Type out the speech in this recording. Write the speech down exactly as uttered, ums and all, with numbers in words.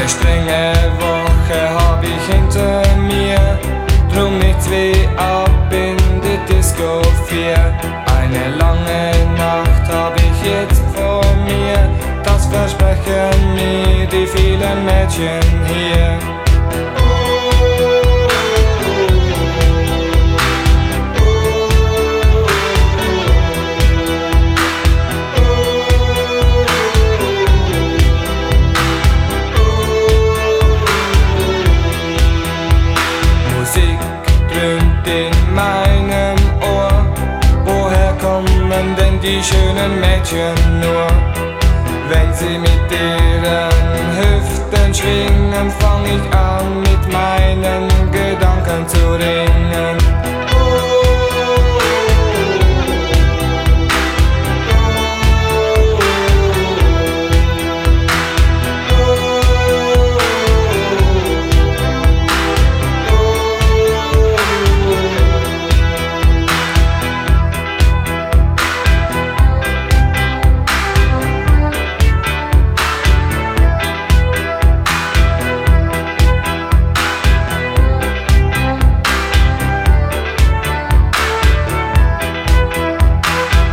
'Ne strenge Woche hab ich hinter mir, drum nichts wie ab in die Disco vier. Eine lange Nacht hab ich jetzt vor mir, das versprechen mir die vielen Mädchen hier. Musik dröhnt in meinem Ohr, woher kommen denn die schönen Mädchen nur? Wenn sie mit ihren Hüften schwingen, fang ich an mit meinen Gedanken zu ringen.